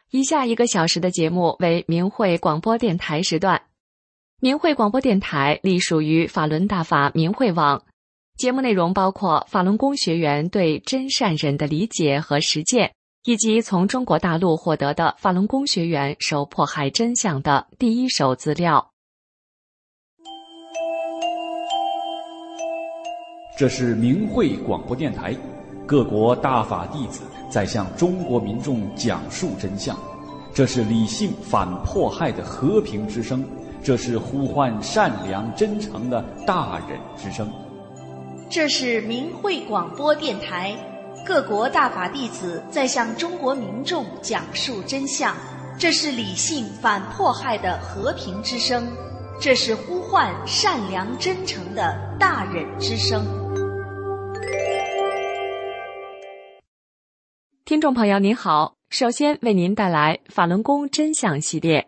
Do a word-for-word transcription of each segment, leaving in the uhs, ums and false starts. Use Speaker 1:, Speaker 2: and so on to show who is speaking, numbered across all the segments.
Speaker 1: 以下一个小时的节目为明慧广播电台时段。明慧广播电台隶属于法轮大法明慧网，节目内容包括法轮功学员对真善忍的理解和实践，以及从中国大陆获得的法轮功学员受迫害真相的第一手资料。
Speaker 2: 这是明慧广播电台，各国大法弟子在向中国民众讲述真相。这是理性反迫害的和平之声，这是呼唤善良真诚的大忍之声。
Speaker 3: 这是明慧广播电台，各国大法弟子在向中国民众讲述真相。这是理性反迫害的和平之声，这是呼唤善良真诚的大忍之声。
Speaker 1: 听众朋友您好，首先为您带来法轮功真相系列。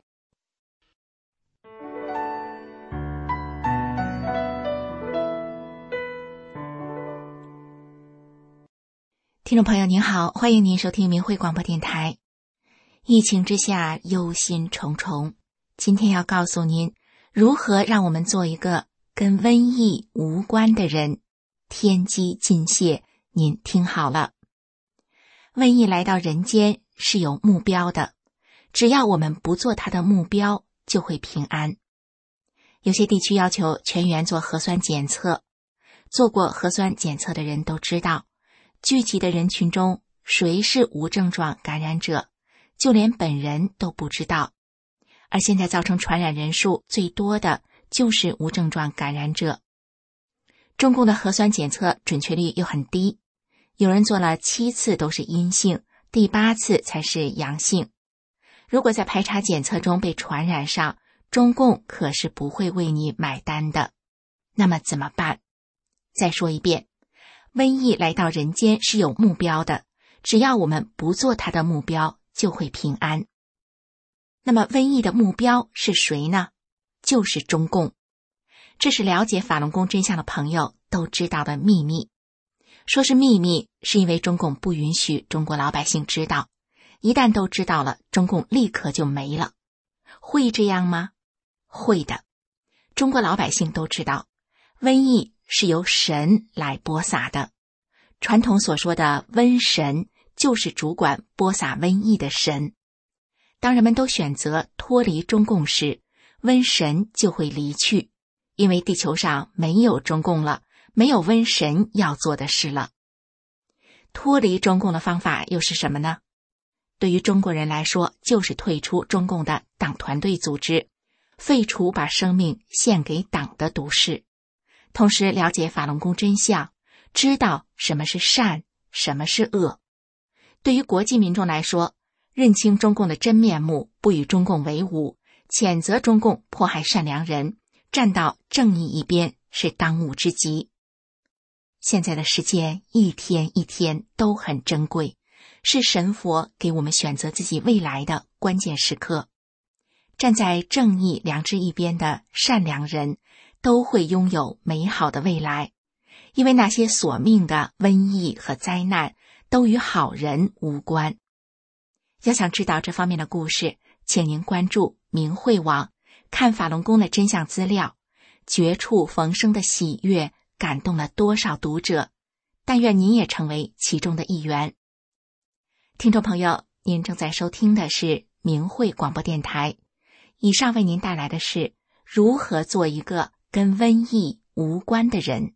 Speaker 4: 听众朋友您好，欢迎您收听明慧广播电台。疫情之下忧心忡忡，今天要告诉您如何让我们做一个跟瘟疫无关的人。天机尽泄，您听好了。瘟疫来到人间是有目标的，只要我们不做它的目标，就会平安。有些地区要求全员做核酸检测，做过核酸检测的人都知道，聚集的人群中谁是无症状感染者，就连本人都不知道。而现在造成传染人数最多的就是无症状感染者。中共的核酸检测准确率又很低，有人做了七次都是阴性，第八次才是阳性。如果在排查检测中被传染上，中共可是不会为你买单的。那么怎么办？再说一遍，瘟疫来到人间是有目标的，只要我们不做它的目标，就会平安。那么瘟疫的目标是谁呢？就是中共。这是了解法轮功真相的朋友都知道的秘密。说是秘密，是因为中共不允许中国老百姓知道，一旦都知道了，中共立刻就没了。会这样吗？会的。中国老百姓都知道，瘟疫是由神来播撒的。传统所说的瘟神，就是主管播撒瘟疫的神。当人们都选择脱离中共时，瘟神就会离去，因为地球上没有中共了，没有瘟神要做的事了。脱离中共的方法又是什么呢？对于中国人来说，就是退出中共的党团队组织，废除把生命献给党的毒誓，同时了解法轮功真相，知道什么是善，什么是恶。对于国际民众来说，认清中共的真面目，不与中共为伍，谴责中共迫害善良人，站到正义一边，是当务之急。现在的时间一天一天都很珍贵，是神佛给我们选择自己未来的关键时刻。站在正义良知一边的善良人都会拥有美好的未来，因为那些索命的瘟疫和灾难都与好人无关。要想知道这方面的故事，请您关注明慧网，看法轮功的真相资料。绝处逢生的喜悦感动了多少读者，但愿您也成为其中的一员。听众朋友，您正在收听的是明慧广播电台，以上为您带来的是如何做一个跟瘟疫无关的人。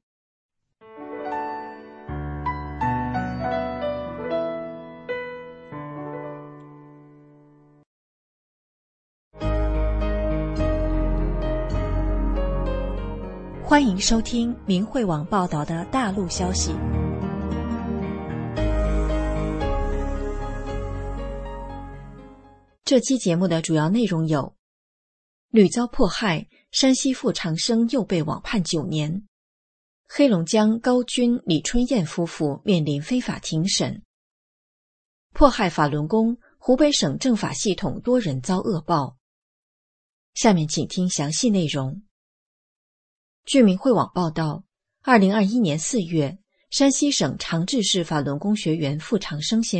Speaker 5: 欢迎收听明慧网报道的大陆消息。这期节目的主要内容有：屡遭迫害，山西傅长生又被网判九年；黑龙江高军、李春燕夫妇面临非法庭审；迫害法轮功，湖北省政法系统多人遭恶报。下面请听详细内容。据明慧网报道，二零二一年四月，山西省长治市法轮功学员傅长生先生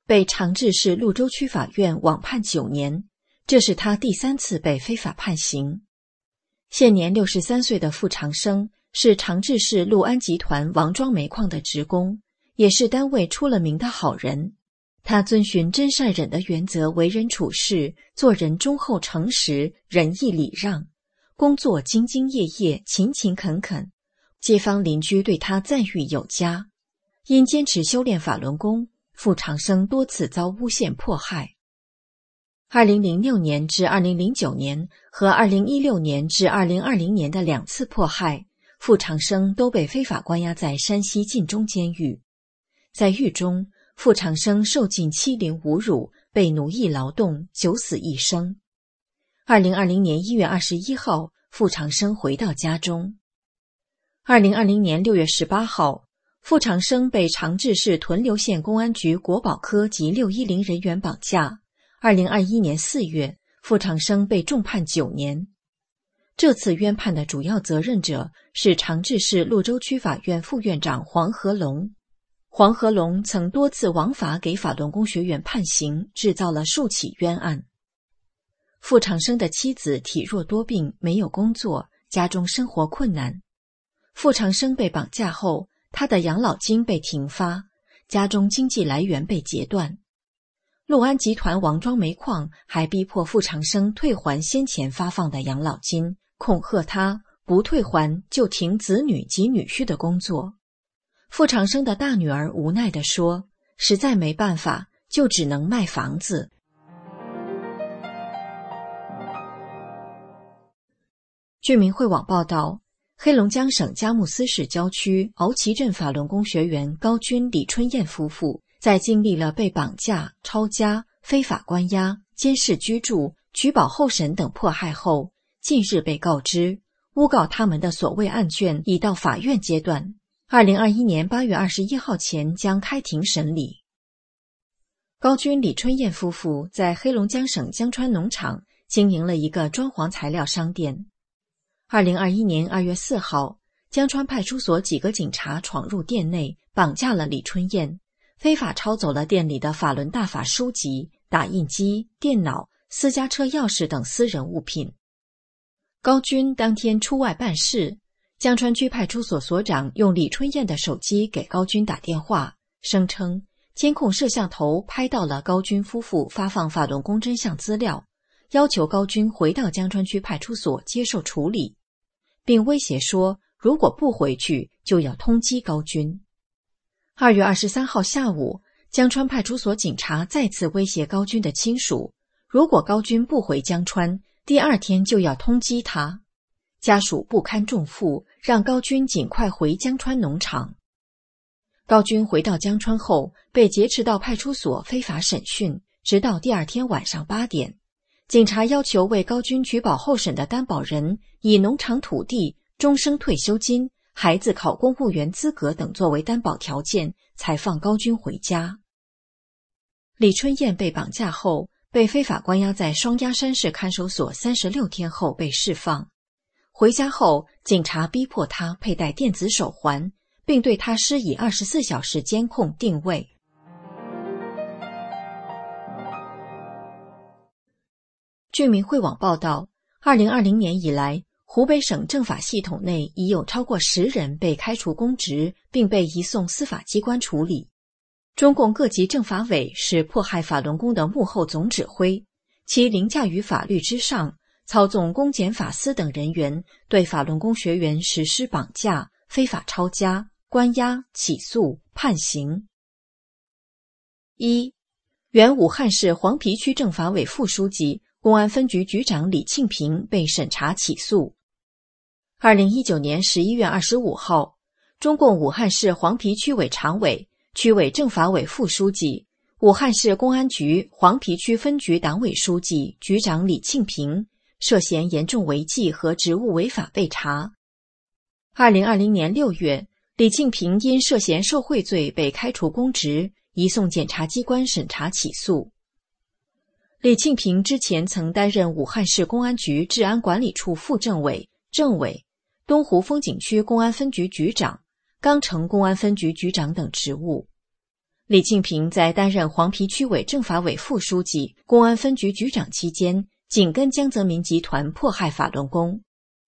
Speaker 5: 被长治市潞州区法院网判九年，这是他第三次被非法判刑。现年六十三岁的傅长生是长治市陆安集团王庄煤矿的职工，也是单位出了名的好人。他遵循真善忍的原则为人处事，做人忠厚诚实，仁义礼让，工作兢兢业业，勤勤恳恳，街坊邻居对他赞誉有加。因坚持修炼法轮功，傅长生多次遭诬陷迫害。二零零六年至二零零九年和二零一六年至二零二零年的两次迫害，傅长生都被非法关押在山西晋中监狱。在狱中，傅长生受尽欺凌侮辱，被奴役劳动，九死一生。二零二零年一月二十一号，傅长生回到家中。二零二零年六月十八号，傅长生被长治市屯留县公安局国保科及六一零人员绑架。二零二一年四月，傅长生被重判九年。这次冤判的主要责任者是长治市潞州区法院副院长黄和龙。黄和龙曾多次枉法给法轮功学员判刑，制造了数起冤案。傅长生的妻子体弱多病，没有工作，家中生活困难。傅长生被绑架后，他的养老金被停发，家中经济来源被截断。陆安集团王庄煤矿还逼迫傅长生退还先前发放的养老金，恐吓他不退还就停子女及女婿的工作。傅长生的大女儿无奈地说，实在没办法，就只能卖房子。据明慧网报道，黑龙江省佳木斯市郊区敖旗镇法轮功学员高军、李春燕夫妇在经历了被绑架、抄家、非法关押、监视居住、举报候审等迫害后，近日被告知，诬告他们的所谓案卷已到法院阶段，二零二一年八月二十一号前将开庭审理。高军、李春燕夫妇在黑龙江省江川农场经营了一个装潢材料商店。二零二一年二月四号，江川派出所几个警察闯入店内，绑架了李春燕，非法抄走了店里的法轮大法书籍、打印机、电脑、私家车钥匙等私人物品。高军当天出外办事，江川区派出所所长用李春燕的手机给高军打电话，声称监控摄像头拍到了高军夫妇发放法轮功真相资料，要求高军回到江川区派出所接受处理，并威胁说如果不回去就要通缉高军。二月二十三号下午，江川派出所警察再次威胁高军的亲属，如果高军不回江川，第二天就要通缉他。家属不堪重负，让高军尽快回江川农场。高军回到江川后，被劫持到派出所非法审讯，直到第二天晚上八点。警察要求为高军举保候审的担保人以农场土地、终生退休金、孩子考公务员资格等作为担保条件，才放高军回家。李春燕被绑架后，被非法关押在双鸭山市看守所三十六天后被释放。回家后，警察逼迫他佩戴电子手环，并对他施以二十四小时监控定位。据明慧网报道，二零二零年以来，湖北省政法系统内已有超过十人被开除公职，并被移送司法机关处理。中共各级政法委是迫害法轮功的幕后总指挥，其凌驾于法律之上，操纵公检法司等人员对法轮功学员实施绑架、非法抄家、关押、起诉、判刑。一、原武汉市黄陂区政法委副书记、公安分局局长李庆平被审查起诉。二零一九年十一月二十五号，中共武汉市黄陂区委常委、区委政法委副书记、武汉市公安局黄陂区分局党委书记、局长李庆平涉嫌严重违纪和职务违法被查。二零二零年六月，李庆平因涉嫌受贿罪被开除公职，移送检察机关审查起诉。李庆平之前曾担任武汉市公安局治安管理处副政委、政委、东湖风景区公安分局局长、钢城公安分局局长等职务。 李庆平在担任黄陂区委政法委副书记、公安分局局长期间，紧跟江泽民集团迫害法轮功。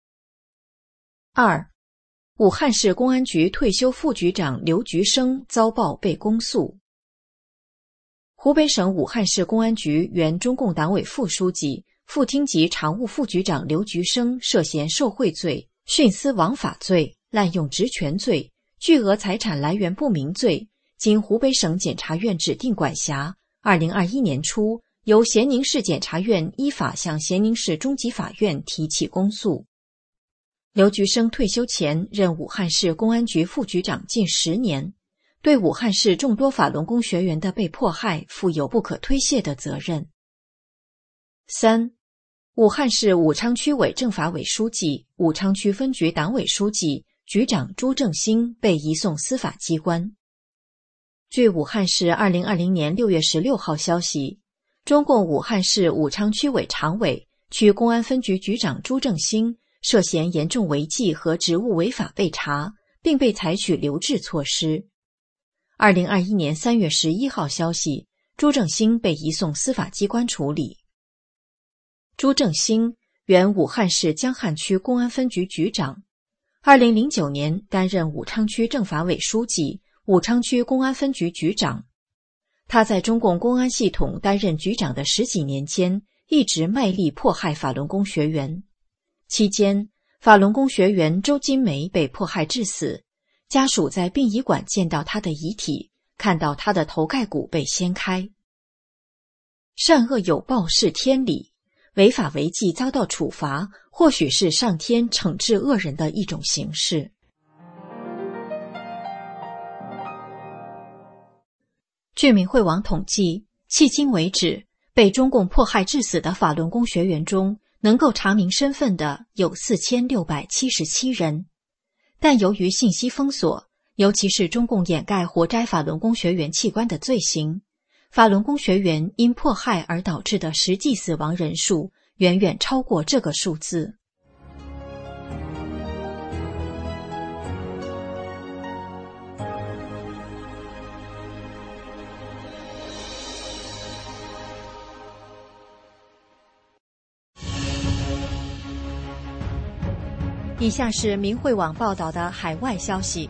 Speaker 5: 二、武汉市公安局退休副局长刘菊生遭曝被公诉。湖北省武汉市公安局原中共党委副书记、副厅级常务副局长刘菊生涉嫌受贿罪、徇私枉法罪、滥用职权罪、巨额财产来源不明罪，经湖北省检察院指定管辖，二零二一年初由咸宁市检察院依法向咸宁市中级法院提起公诉。刘菊生退休前任武汉市公安局副局长近十年，对武汉市众多法轮功学员的被迫害负有不可推卸的责任。三、武汉市武昌区委政法委书记、武昌区分局党委书记、局长朱正兴被移送司法机关。据武汉市二零二零年六月十六号消息，中共武汉市武昌区委常委、区公安分局局长朱正兴涉嫌严重违纪和职务违法被查，并被采取留置措施。二零二一年三月十一号消息，朱正兴被移送司法机关处理。朱正兴原武汉市江汉区公安分局局长，二零零九年担任武昌区政法委书记、武昌区公安分局局长。他在中共公安系统担任局长的十几年间，一直卖力迫害法轮功学员。期间，法轮功学员周金梅被迫害致死，家属在殡仪馆见到他的遗体，看到他的头盖骨被掀开。善恶有报是天理，违法违纪遭到处罚，或许是上天惩治恶人的一种形式。据明慧网统计，迄今为止，被中共迫害致死的法轮功学员中，能够查明身份的有四千六百七十七人。但由于信息封锁，尤其是中共掩盖活摘法轮功学员器官的罪行，法轮功学员因迫害而导致的实际死亡人数远远超过这个数字。以下是明慧网报道的海外消息，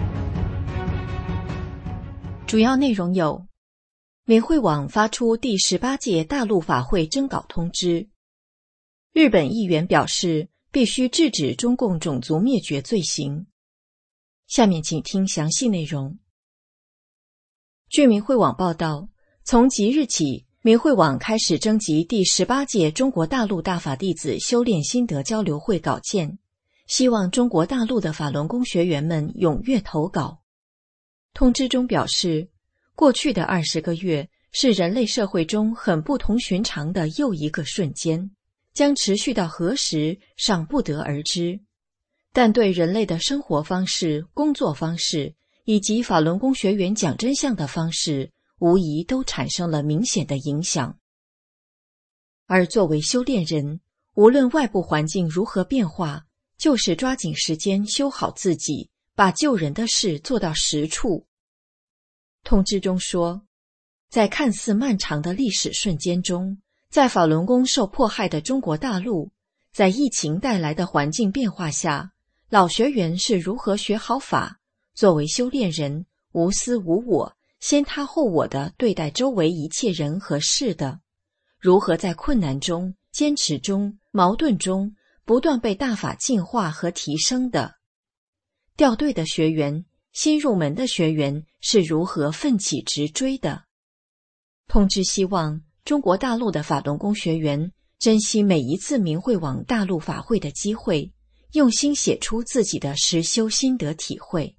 Speaker 5: 主要内容有：明慧网发出第十八届大陆法会征稿通知；日本议员表示必须制止中共种族灭绝罪行。下面请听详细内容。据明慧网报道，从即日起，明慧网开始征集第十八届中国大陆大法弟子修炼心得交流会稿件，希望中国大陆的法轮功学员们踊跃投稿。通知中表示，过去的二十个月是人类社会中很不同寻常的又一个瞬间，将持续到何时尚不得而知。但对人类的生活方式、工作方式以及法轮功学员讲真相的方式，无疑都产生了明显的影响。而作为修炼人，无论外部环境如何变化，就是抓紧时间修好自己，把救人的事做到实处。通知中说，在看似漫长的历史瞬间中，在法轮功受迫害的中国大陆，在疫情带来的环境变化下，老学员是如何学好法，作为修炼人，无私无我，先他后我地对待周围一切人和事的，如何在困难中、坚持中、矛盾中不断被大法净化和提升的。掉队的学员、新入门的学员是如何奋起直追的。通知希望中国大陆的法轮功学员珍惜每一次明慧网大陆法会的机会，用心写出自己的实修心得体会。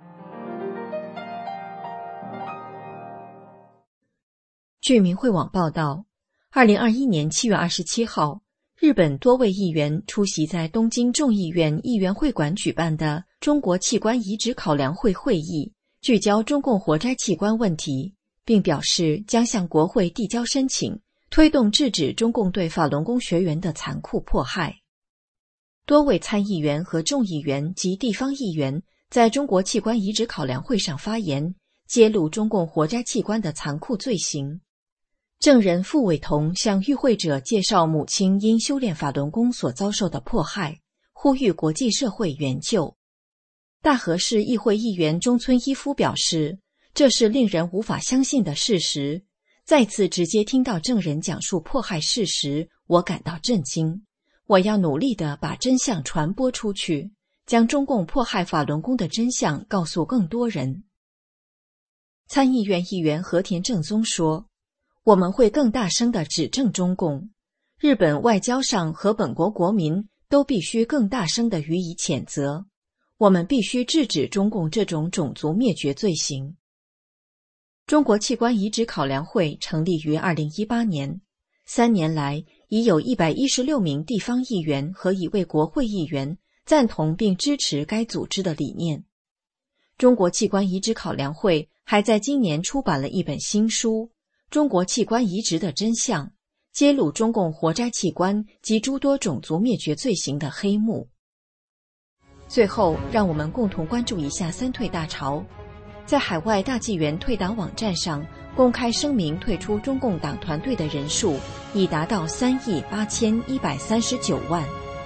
Speaker 5: 据明慧网报道，二零二一年七月二十七号，日本多位议员出席在东京众议院议员会馆举办的中国器官移植考量会会议，聚焦中共活摘器官问题，并表示将向国会递交申请，推动制止中共对法轮功学员的残酷迫害。多位参议员和众议员及地方议员在中国器官移植考量会上发言， 揭露中共活摘器官的残酷罪行。证人傅伟彤向与会者介绍母亲因修炼法轮功所遭受的迫害，呼吁国际社会援救。大和市议会议员中村一夫表示，这是令人无法相信的事实。再次直接听到证人讲述迫害事实，我感到震惊。我要努力地把真相传播出去，将中共迫害法轮功的真相告诉更多人。参议院议员和田正宗说，我们会更大声地指证中共，日本外交上和本国国民都必须更大声地予以谴责，我们必须制止中共这种种族灭绝罪行。中国器官移植考量会成立于二零一八年，三年来已有一百一十六名地方议员和一位国会议员赞同并支持该组织的理念。中国器官移植考量会还在今年出版了一本新书《中国器官移植的真相》，揭露中共活摘器官及诸多种族灭绝罪行的黑幕。最后，让我们共同关注一下三退大潮。在海外大纪元退党网站上公开声明退出中共党团队的人数已达到三亿八千一百三十九万。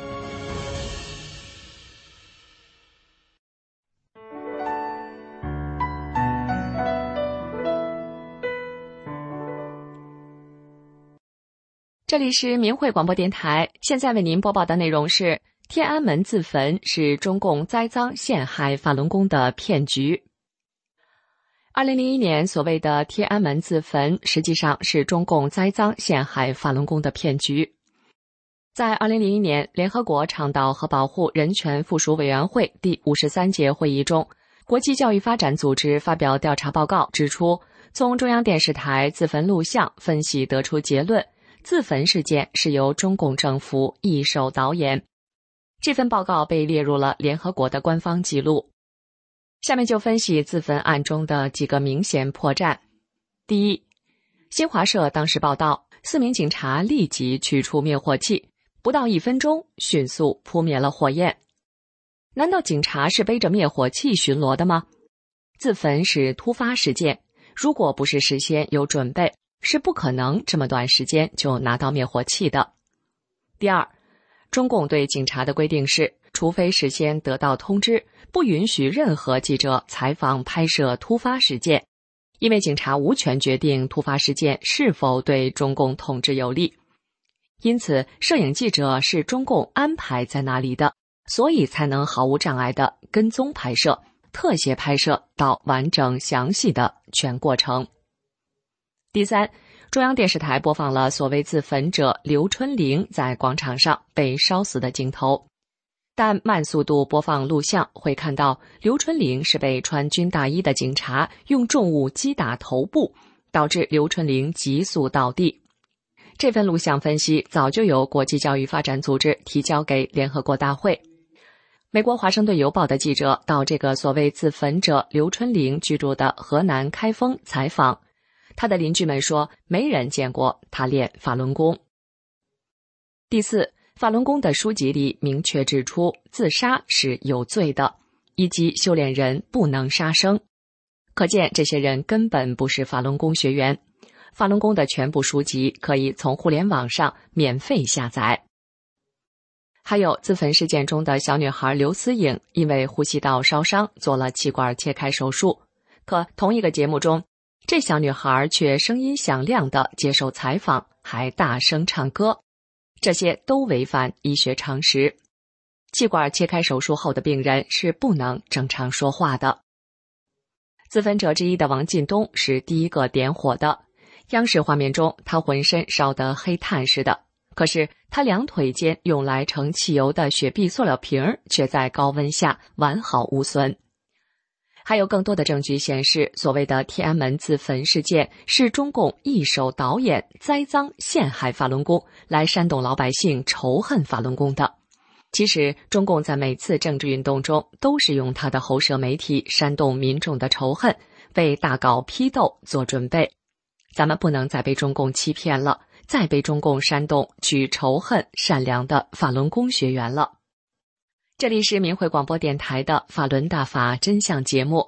Speaker 1: 这里是明慧广播电台，现在为您播报的内容是：天安门自焚是中共栽赃陷害法轮功的骗局。二零零一年所谓的天安门自焚，实际上是中共栽赃陷害法轮功的骗局。在二零零一年，联合国倡导和保护人权附属委员会第五十三届会议中，国际教育发展组织发表调查报告，指出从中央电视台自焚录像分析得出结论，自焚事件是由中共政府一手导演。这份报告被列入了联合国的官方记录。下面就分析自焚案中的几个明显破绽。第一，新华社当时报道，四名警察立即取出灭火器，不到一分钟迅速扑灭了火焰。难道警察是背着灭火器巡逻的吗？自焚是突发事件，如果不是事先有准备，是不可能这么短时间就拿到灭火器的。第二，中共对警察的规定是，除非事先得到通知，不允许任何记者采访拍摄突发事件，因为警察无权决定突发事件是否对中共统治有利。因此，摄影记者是中共安排在那里的，所以才能毫无障碍地跟踪拍摄、特写拍摄到完整详细的全过程。第三，中央电视台播放了所谓自焚者刘春玲在广场上被烧死的镜头，但慢速度播放录像会看到刘春玲是被穿军大衣的警察用重物击打头部，导致刘春玲急速倒地。这份录像分析早就由国际教育发展组织提交给联合国大会。美国华盛顿邮报的记者到这个所谓自焚者刘春玲居住的河南开封采访，他的邻居们说，没人见过他练法轮功。第四，法轮功的书籍里明确指出，自杀是有罪的，以及修炼人不能杀生。可见这些人根本不是法轮功学员。法轮功的全部书籍可以从互联网上免费下载。还有自焚事件中的小女孩刘思颖，因为呼吸道烧伤做了气管切开手术，可同一个节目中，这小女孩却声音响亮地接受采访，还大声唱歌，这些都违反医学常识。气管切开手术后的病人是不能正常说话的。自焚者之一的王进东是第一个点火的，央视画面中他浑身烧得黑炭似的，可是他两腿间用来盛汽油的雪碧塑料瓶却在高温下完好无损。还有更多的证据显示，所谓的天安门自焚事件是中共一手导演、栽赃陷害法轮功，来煽动老百姓仇恨法轮功的。其实，中共在每次政治运动中都是用他的喉舌媒体煽动民众的仇恨，为大搞批斗做准备。咱们不能再被中共欺骗了，再被中共煽动去仇恨善良的法轮功学员了。这里是明慧广播电台的法轮大法真相节目，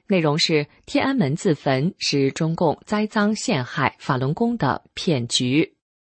Speaker 1: 内容是天安门自焚是中共栽赃陷害法轮功的骗局。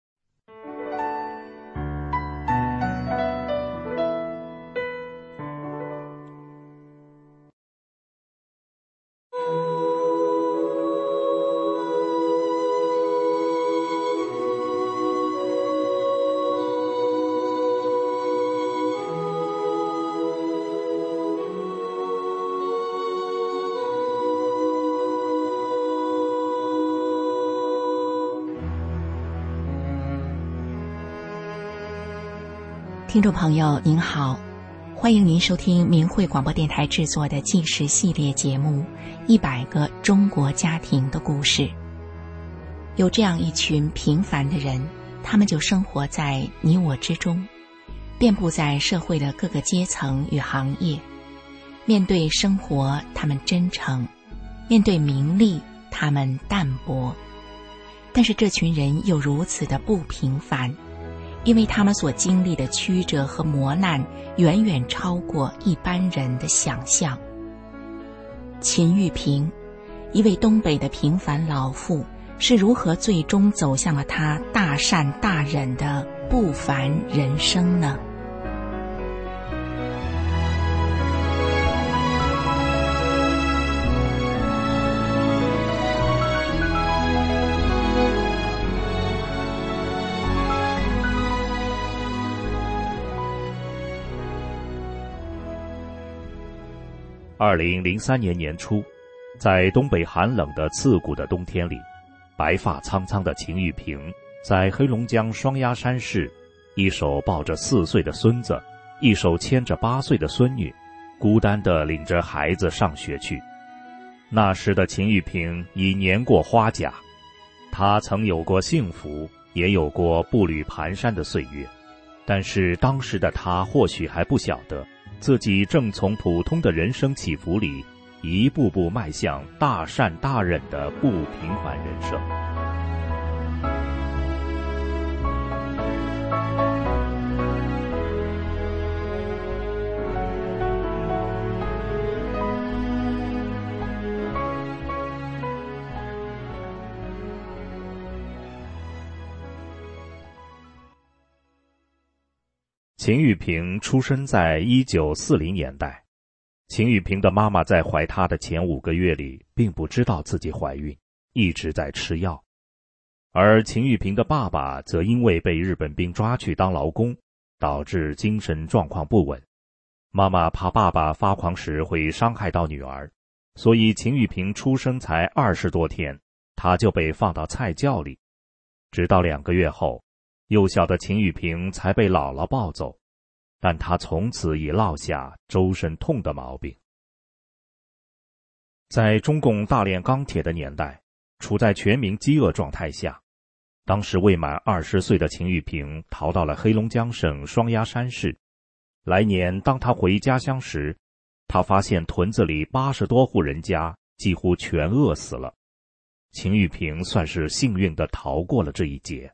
Speaker 4: 听众朋友您好，欢迎您收听明慧广播电台制作的纪实系列节目《一百个中国家庭的故事》。有这样一群平凡的人，他们就生活在你我之中，遍布在社会的各个阶层与行业。面对生活，他们真诚；面对名利，他们淡泊。但是这群人又如此的不平凡，因为他们所经历的曲折和磨难远远超过一般人的想象。秦玉萍，一位东北的平凡老妇，是如何最终走向了她大善大忍的不凡人生呢？
Speaker 6: 二零零三年年初，在东北寒冷的刺骨的冬天里，白发苍苍的秦玉萍在黑龙江双鸭山市，一手抱着四岁的孙子，一手牵着八岁的孙女，孤单地领着孩子上学去。那时的秦玉萍已年过花甲，她曾有过幸福，也有过步履蹒跚的岁月，但是当时的她或许还不晓得，自己正从普通的人生起伏里一步步迈向大善大忍的不平凡人生。秦玉萍出生在一九四零年代。秦玉萍的妈妈在怀她的前五个月里并不知道自己怀孕，一直在吃药。而秦玉萍的爸爸则因为被日本兵抓去当劳工，导致精神状况不稳。妈妈怕爸爸发狂时会伤害到女儿，所以秦玉萍出生才二十多天，她就被放到菜窖里。直到两个月后，幼小的秦玉萍才被姥姥抱走，但她从此已落下周身痛的毛病。在中共大炼钢铁的年代，处在全民饥饿状态下，当时未满二十岁的秦玉萍逃到了黑龙江省双鸭山市。来年当她回家乡时，她发现屯子里八十多户人家几乎全饿死了。秦玉萍算是幸运地逃过了这一劫。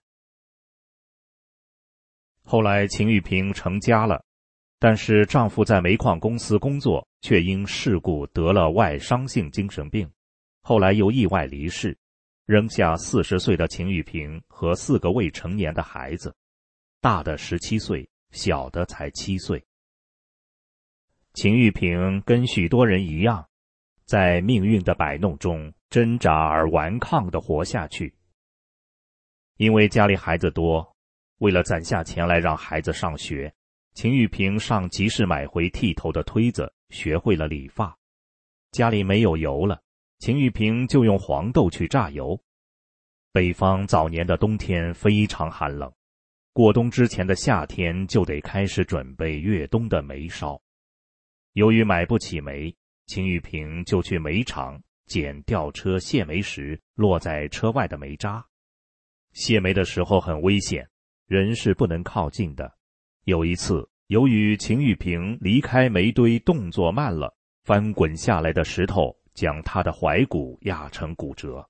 Speaker 6: 后来秦玉萍成家了，但是丈夫在煤矿公司工作，却因事故得了外伤性精神病，后来又意外离世，扔下四十岁的秦玉萍和四个未成年的孩子，大的十七岁，小的才七岁。秦玉萍跟许多人一样，在命运的摆弄中挣扎而顽抗地活下去。因为家里孩子多，为了攒下钱来让孩子上学，秦玉萍上集市买回剃头的推子，学会了理发。家里没有油了，秦玉萍就用黄豆去榨油。北方早年的冬天非常寒冷，过冬之前的夏天就得开始准备越冬的煤烧。由于买不起煤，秦玉萍就去煤厂捡吊车卸煤时落在车外的煤渣。卸煤的时候很危险，人是不能靠近的。有一次，由于秦玉萍离开煤堆动作慢了，翻滚下来的石头将她的踝骨压成骨折。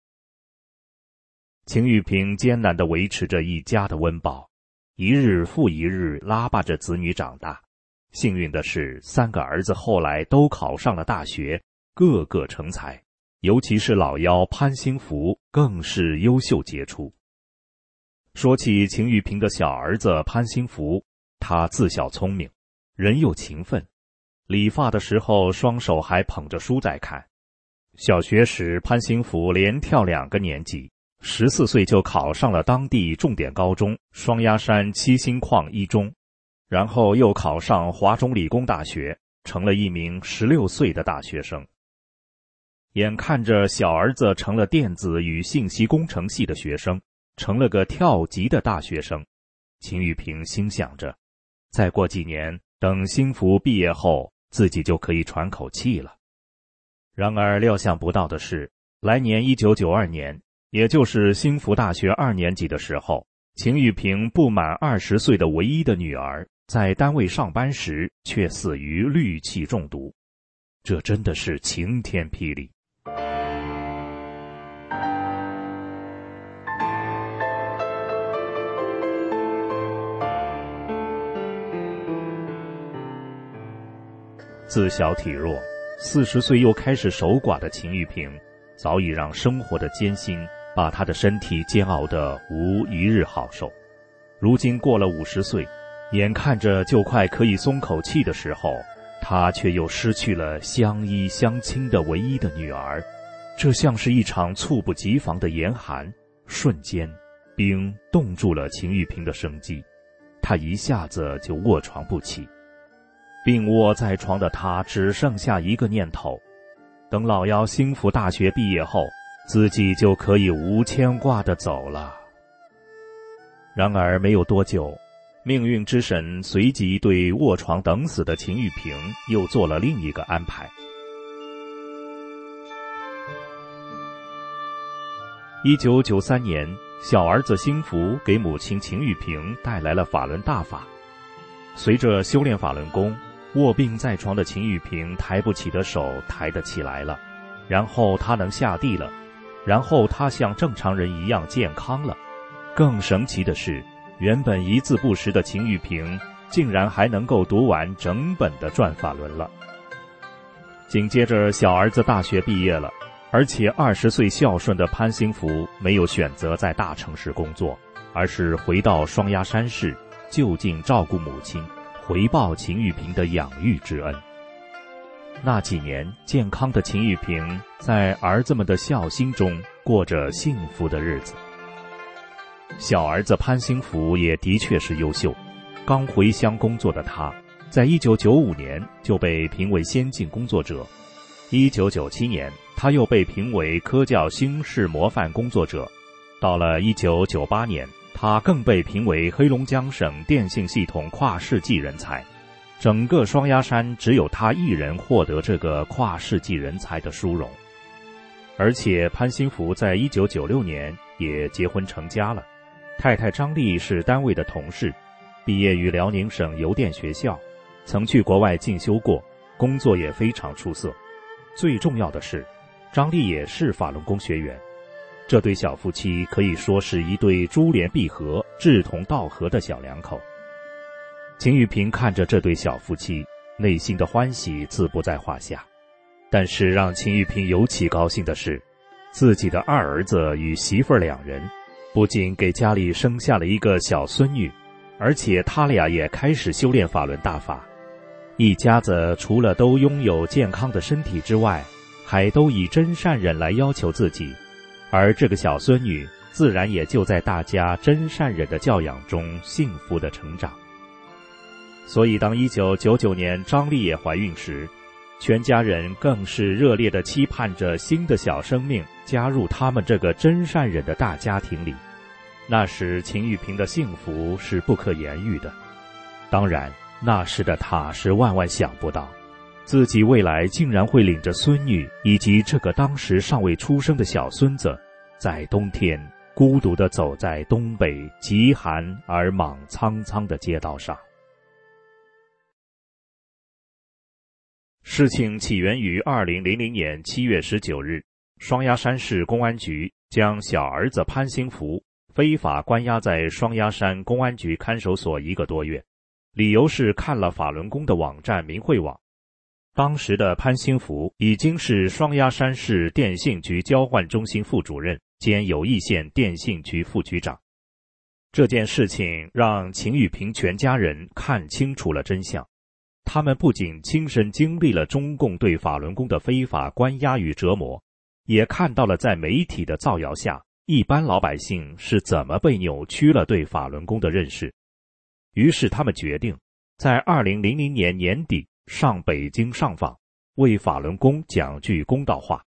Speaker 6: 秦玉萍艰难地维持着一家的温饱，一日复一日拉拔着子女长大。幸运的是，三个儿子后来都考上了大学， 个个成才，尤其是老幺潘兴福更是优秀杰出。说起秦玉平的小儿子潘兴福，他自小聪明，人又勤奋，理发的时候双手还捧着书在看。小学时，潘兴福连跳两个年级，十四岁就考上了当地重点高中双鸭山七星矿一中，然后又考上华中理工大学，成了一名十六岁的大学生。眼看着小儿子成了电子与信息工程系的学生，成了个跳级的大学生，秦玉平心想着，再过几年，等兴福毕业后，自己就可以喘口气了。然而料想不到的是，来年一九九二年，也就是兴福大学二年级的时候，秦玉平不满二十岁的唯一的女儿，在单位上班时却死于氯气中毒，这真的是晴天霹雳。自小体弱，四十岁又开始守寡的秦玉平，早已让生活的艰辛把他的身体煎熬得无一日好受。如今过了五十岁，眼看着就快可以松口气的时候，他却又失去了相依相亲的唯一的女儿。这像是一场猝不及防的严寒，瞬间冰冻住了秦玉平的生机，他一下子就卧床不起。病卧在床的他只剩下一个念头，等老幺兴福大学毕业后，自己就可以无牵挂地走了。然而没有多久，命运之神随即对卧床等死的秦玉平又做了另一个安排。一九九三年，小儿子兴福给母亲秦玉平带来了法轮大法。随着修炼法轮功，卧病在床的秦玉平抬不起的手抬得起来了，然后他能下地了，然后他像正常人一样健康了。更神奇的是，原本一字不识的秦玉平竟然还能够读完整本的转法轮了。紧接着小儿子大学毕业了，而且二十岁孝顺的潘兴福没有选择在大城市工作，而是回到双鸭山市就近照顾母亲，回报秦玉平的养育之恩。那几年，健康的秦玉平在儿子们的孝心中过着幸福的日子。小儿子潘兴福也的确是优秀，刚回乡工作的他，在一九九五年就被评为先进工作者，一九九七年他又被评为科教新式模范工作者，到了一九九八年，他更被评为黑龙江省电信系统跨世纪人才。整个双鸭山只有他一人获得这个跨世纪人才的殊荣。而且潘兴福在一九九六年也结婚成家了，太太张丽是单位的同事，毕业于辽宁省邮电学校，曾去国外进修过，工作也非常出色。最重要的是，张丽也是法轮功学员。这对小夫妻可以说是一对珠联璧合、志同道合的小两口。秦玉平看着这对小夫妻，内心的欢喜自不在话下。但是让秦玉平尤其高兴的是，自己的二儿子与媳妇儿两人不仅给家里生下了一个小孙女，而且他俩也开始修炼法轮大法。一家子除了都拥有健康的身体之外，还都以真善忍来要求自己，而这个小孙女自然也就在大家真善忍的教养中幸福的成长。所以当一九九九年张丽也怀孕时，全家人更是热烈地期盼着新的小生命加入他们这个真善忍的大家庭里。那时秦玉平的幸福是不可言喻的。当然，那时的他是万万想不到，自己未来竟然会领着孙女以及这个当时尚未出生的小孙子，在冬天孤独地走在东北极寒而莽苍苍的街道上。事情起源于二零零零年七月十九日，双鸭山市公安局将小儿子潘兴福非法关押在双鸭山公安局看守所一个多月，理由是看了法轮功的网站明慧网。 当时的潘兴福已经是双鸭山市电信局交换中心副主任兼友谊县电信局副局长。这件事情让秦玉平全家人看清楚了真相，他们不仅亲身经历了中共对法轮功的非法关押与折磨，也看到了在媒体的造谣下，一般老百姓是怎么被扭曲了对法轮功的认识。于是他们决定在二零零零年年底上北京上访，为法轮功讲句公道话。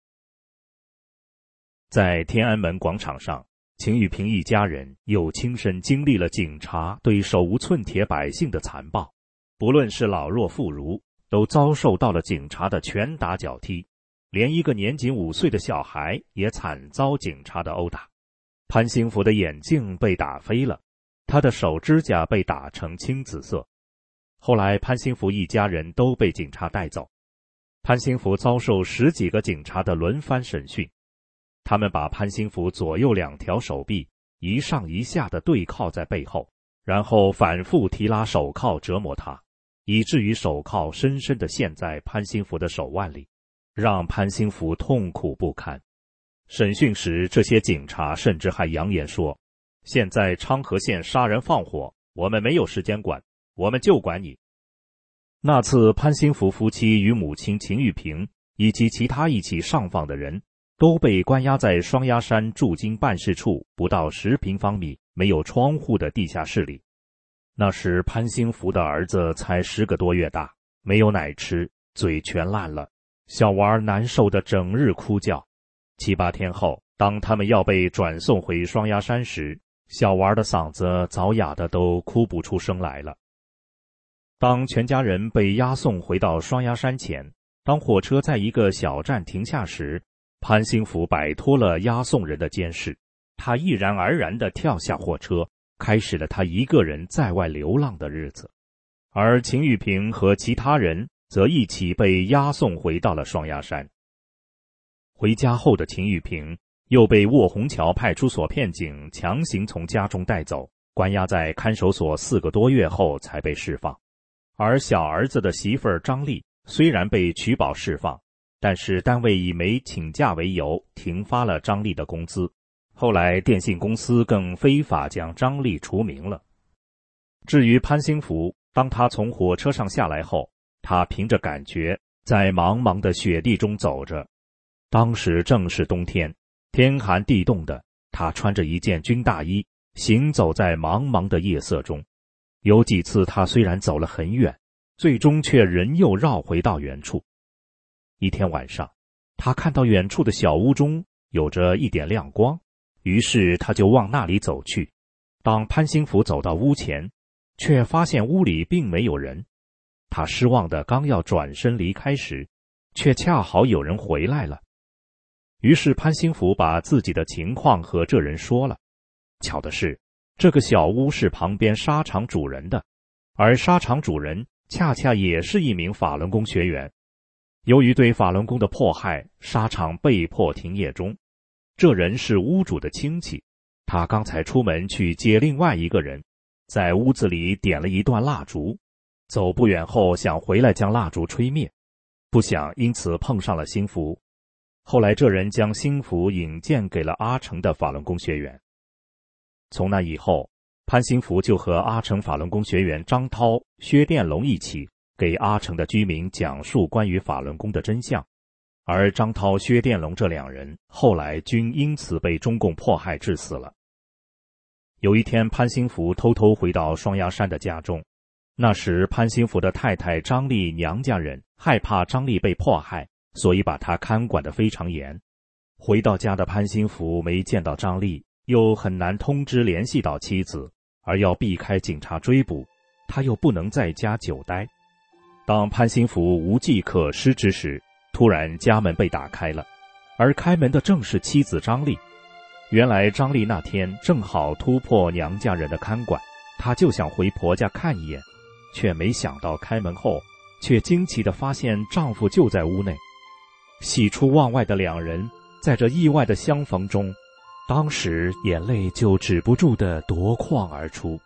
Speaker 6: 在天安门广场上，秦玉平一家人又亲身经历了警察对手无寸铁百姓的残暴，不论是老弱妇孺，都遭受到了警察的拳打脚踢，连一个年仅五岁的小孩也惨遭警察的殴打。潘兴福的眼镜被打飞了，他的手指甲被打成青紫色。后来潘兴福一家人都被警察带走，潘兴福遭受十几个警察的轮番审讯，他们把潘兴福左右两条手臂一上一下地对铐在背后，然后反复提拉手铐折磨他，以至于手铐深深地陷在潘兴福的手腕里，让潘兴福痛苦不堪。审讯时，这些警察甚至还扬言说，现在昌河县杀人放火，我们没有时间管，我们就管你。那次潘兴福夫妻与母亲秦玉平以及其他一起上访的人都被关押在双鸭山驻京办事处不到十平方米没有窗户的地下室里。那时潘兴福的儿子才十个多月大，没有奶吃，嘴全烂了，小娃难受得整日哭叫。七八天后，当他们要被转送回双鸭山时，小娃的嗓子早哑的都哭不出声来了。当全家人被押送回到双鸭山前，当火车在一个小站停下时，潘兴福摆脱了押送人的监视，他毅然而然地跳下货车，开始了他一个人在外流浪的日子。而秦玉平和其他人则一起被押送回到了双鸭山。回家后的秦玉平又被卧虹桥派出所片警强行从家中带走，关押在看守所四个多月后才被释放。而小儿子的媳妇儿张丽虽然被取保释放，但是单位以没请假为由停发了张丽的工资。后来电信公司更非法将张丽除名了。至于潘兴福，当他从火车上下来后，他凭着感觉在茫茫的雪地中走着。当时正是冬天，天寒地冻的，他穿着一件军大衣，行走在茫茫的夜色中。有几次他虽然走了很远，最终却仍又绕回到原处。一天晚上，他看到远处的小屋中有着一点亮光，于是他就往那里走去。当潘兴福走到屋前，却发现屋里并没有人。他失望的刚要转身离开时，却恰好有人回来了。于是潘兴福把自己的情况和这人说了。巧的是，这个小屋是旁边纱厂主人的，而纱厂主人恰恰也是一名法轮功学员。由于对法轮功的迫害，纱厂被迫停业中。这人是屋主的亲戚，他刚才出门去接另外一个人，在屋子里点了一段蜡烛，走不远后想回来将蜡烛吹灭，不想因此碰上了兴福。后来这人将兴福引荐给了阿城的法轮功学员。从那以后，潘兴福就和阿城法轮功学员张涛、薛殿龙一起给阿城的居民讲述关于法轮功的真相。而张涛、薛殿龙这两人后来均因此被中共迫害致死了。有一天，潘兴福偷偷回到双鸭山的家中，那时潘兴福的太太张丽娘家人害怕张丽被迫害，所以把他看管得非常严。回到家的潘兴福没见到张丽，又很难通知联系到妻子，而要避开警察追捕，他又不能在家久待。当潘兴福无计可施之时，突然家门被打开了，而开门的正是妻子张丽。原来张丽那天正好突破娘家人的看管，她就想回婆家看一眼，却没想到开门后却惊奇地发现丈夫就在屋内。喜出望外的两人在这意外的相逢中，当时眼泪就止不住地夺眶而出。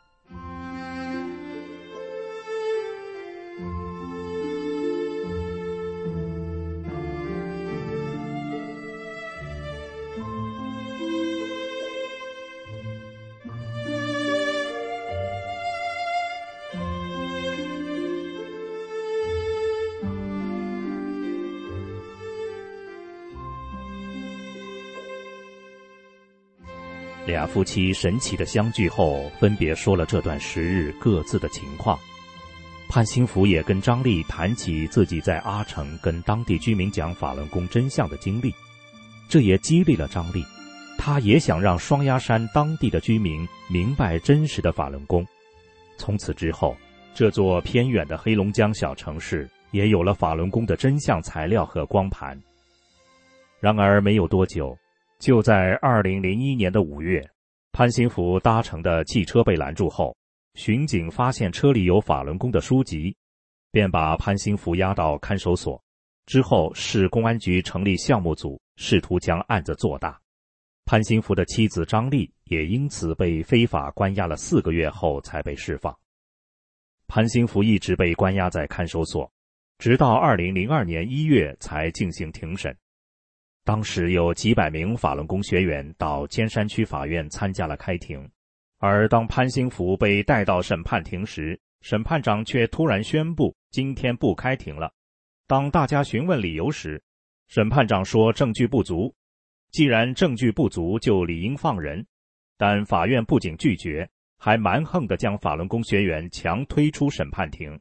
Speaker 6: 俩夫妻神奇的相聚后，分别说了这段时日各自的情况。潘兴福也跟张丽谈起自己在阿城跟当地居民讲法轮功真相的经历，这也激励了张丽，他也想让双鸭山当地的居民明白真实的法轮功。从此之后，这座偏远的黑龙江小城市也有了法轮功的真相材料和光盘。然而没有多久，就在二零零一年的五月，潘兴福搭乘的汽车被拦住后，巡警发现车里有法轮功的书籍，便把潘兴福押到看守所。之后市公安局成立项目组，试图将案子做大。潘兴福的妻子张丽也因此被非法关押了四个月后才被释放。潘兴福一直被关押在看守所，直到二零零二年一月才进行庭审。当时有几百名法轮功学员到尖山区法院参加了开庭，而当潘兴福被带到审判庭时，审判长却突然宣布今天不开庭了。当大家询问理由时，审判长说证据不足，既然证据不足就理应放人，但法院不仅拒绝，还蛮横地将法轮功学员强推出审判庭。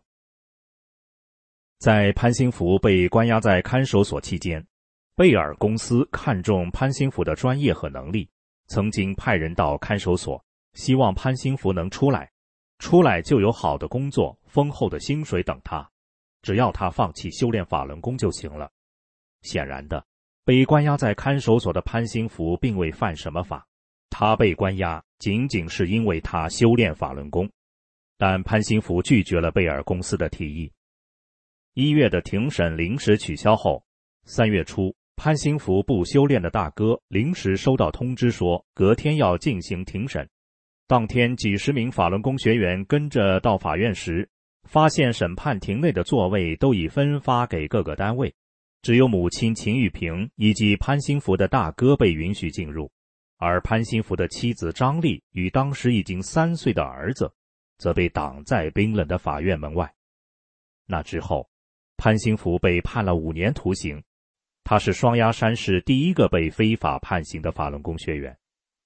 Speaker 6: 在潘兴福被关押在看守所期间，贝尔公司看重潘兴福的专业和能力，曾经派人到看守所，希望潘兴福能出来，出来就有好的工作、丰厚的薪水等他，只要他放弃修炼法轮功就行了。显然的，被关押在看守所的潘兴福并未犯什么法，他被关押仅仅是因为他修炼法轮功。但潘兴福拒绝了贝尔公司的提议。一月的庭审临时取消后，三月初，潘兴福不修炼的大哥临时收到通知说隔天要进行庭审。当天几十名法轮功学员跟着到法院时，发现审判庭内的座位都已分发给各个单位，只有母亲秦玉萍以及潘兴福的大哥被允许进入，而潘兴福的妻子张丽与当时已经三岁的儿子则被挡在冰冷的法院门外。那之后，潘兴福被判了五年徒刑，他是双鸭山市第一个被非法判刑的法轮功学员。